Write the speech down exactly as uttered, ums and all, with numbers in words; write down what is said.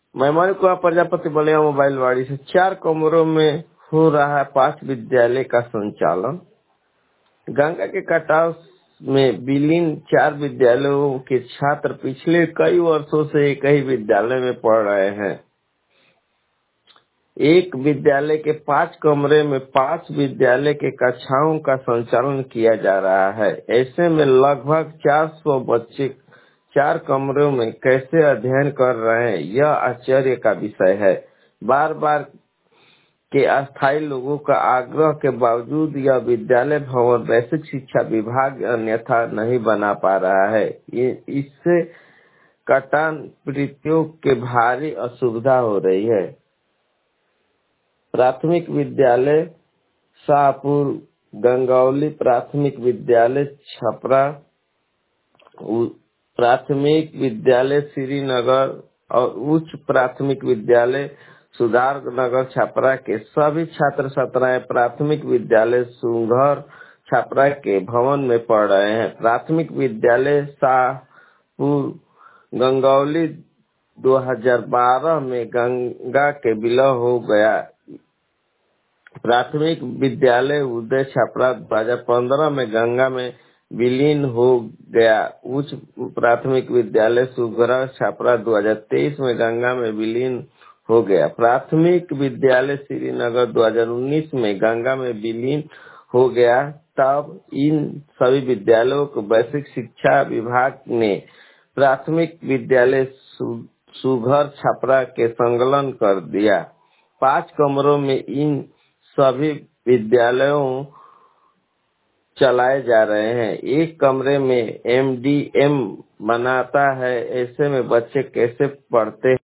मेहमान को आप प्रजापति बलिया मोबाइल वाड़ी से चार कमरों में हो रहा है पांच विद्यालय का संचालन। गंगा के कटाव में विलीन चार विद्यालयों के छात्र पिछले कई वर्षों से एक ही विद्यालय में पढ़ रहे हैं। एक विद्यालय के पांच कमरे में पांच विद्यालय के कक्षाओं का संचालन किया जा रहा है। ऐसे में लगभग चार सौ बच्चे चार कमरों में कैसे अध्ययन कर रहे हैं, यह आश्चर्य का विषय है। बार बार के अस्थायी लोगों का आग्रह के बावजूद यह विद्यालय भवन वैश्विक शिक्षा विभाग अन्यथा नहीं बना पा रहा है। इससे कटान प्रीतियों के भारी असुविधा हो रही है। प्राथमिक विद्यालय शाहपुर, गंगौली प्राथमिक विद्यालय छपरा, प्राथमिक विद्यालय श्रीनगर और उच्च प्राथमिक विद्यालय सुधार नगर छपरा के सभी छात्र छात्राएं प्राथमिक विद्यालय सुंघर छपरा के भवन में पढ़ रहे हैं। प्राथमिक विद्यालय शाहपुर गंगौली दो हज़ार बारह में गंगा के विलय हो गया। प्राथमिक विद्यालय उदय छपरा दो हज़ार पंद्रह में गंगा में विलीन हो गया। उच्च प्राथमिक विद्यालय सुघरा छपरा दो हज़ार तेईस में गंगा में विलीन हो गया। प्राथमिक विद्यालय श्रीनगर दो हज़ार उन्नीस में गंगा में विलीन हो गया। तब इन सभी विद्यालयों को वैश्विक शिक्षा विभाग ने प्राथमिक विद्यालय सुघर छपरा के संलग्न कर दिया। पांच कमरों में इन सभी विद्यालयों चलाए जा रहे हैं। एक कमरे में एम डी एम बनाता है। ऐसे में बच्चे कैसे पढ़ते हैं?